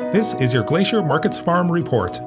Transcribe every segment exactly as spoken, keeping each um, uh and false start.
This is your Glacier Markets Farm Report.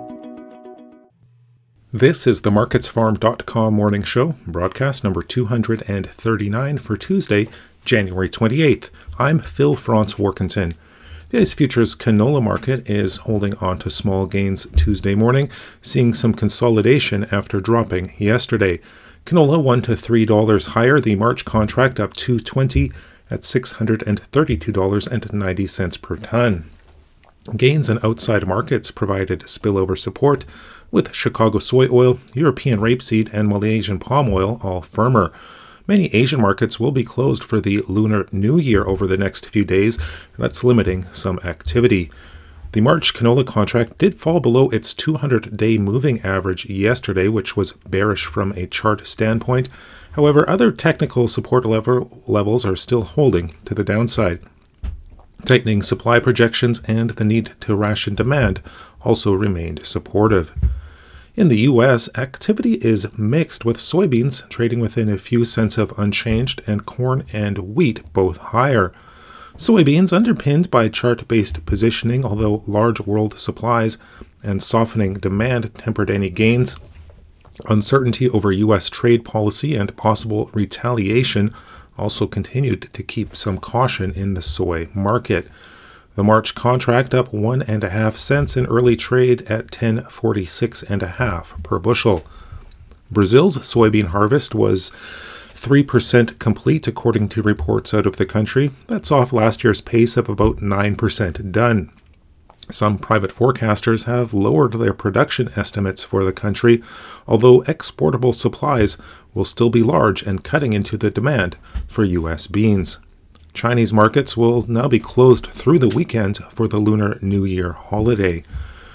This is the markets farm dot com morning show, broadcast number two hundred thirty-nine for Tuesday, January twenty-eighth. I'm Phil Franz Warkentin. Today's futures canola market is holding on to small gains Tuesday morning, seeing some consolidation after dropping yesterday. Canola one to three dollars higher, the March contract up two twenty at six hundred thirty-two dollars and ninety cents per ton. Gains in outside markets provided spillover support, with Chicago soy oil, European rapeseed, and Malaysian palm oil all firmer. Many Asian markets will be closed for the Lunar New Year over the next few days, and that's limiting some activity. The March canola contract did fall below its two hundred day moving average yesterday, which was bearish from a chart standpoint. However, other technical support level levels are still holding to the downside. Tightening supply projections and the need to ration demand also remained supportive. In the U S, activity is mixed, with soybeans trading within a few cents of unchanged and corn and wheat both higher. Soybeans underpinned by chart-based positioning, although large world supplies and softening demand tempered any gains. Uncertainty over U S trade policy and possible retaliation also continued to keep some caution in the soy market. The March contract up one and a half cents in early trade at ten forty-six and a half per bushel. Brazil's soybean harvest was three percent complete, according to reports out of the country. That's off last year's pace of about nine percent done. Some private forecasters have lowered their production estimates for the country, although exportable supplies will still be large and cutting into the demand for U S beans. Chinese markets will now be closed through the weekend for the Lunar New Year holiday.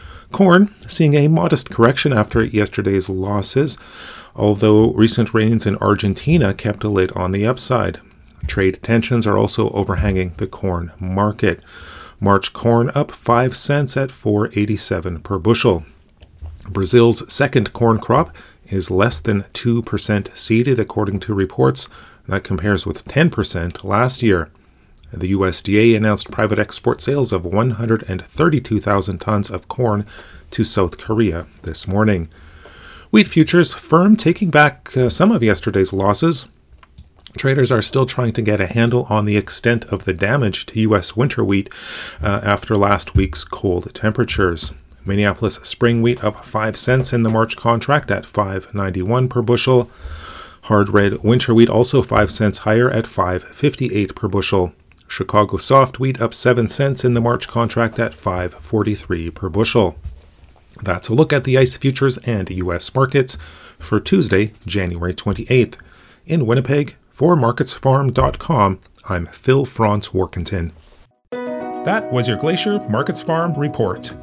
Corn seeing a modest correction after yesterday's losses, although recent rains in Argentina kept a lid on the upside. Trade tensions are also overhanging the corn market. March corn up five cents at four eighty-seven per bushel. Brazil's second corn crop is less than two percent seeded, according to reports. That compares with ten percent last year. The U S D A announced private export sales of one hundred thirty-two thousand tons of corn to South Korea this morning. Wheat futures firm, taking back uh, some of yesterday's losses. Traders are still trying to get a handle on the extent of the damage to U S winter wheat uh, after last week's cold temperatures. Minneapolis spring wheat up five cents in the March contract at five ninety-one per bushel. Hard red winter wheat also five cents higher at five fifty-eight per bushel. Chicago soft wheat up seven cents in the March contract at five forty-three per bushel. That's a look at the ICE futures and U S markets for Tuesday, January twenty-eighth. In Winnipeg, for markets farm dot com, I'm Phil Franz Warkentin. That was your Glacier Markets Farm Report.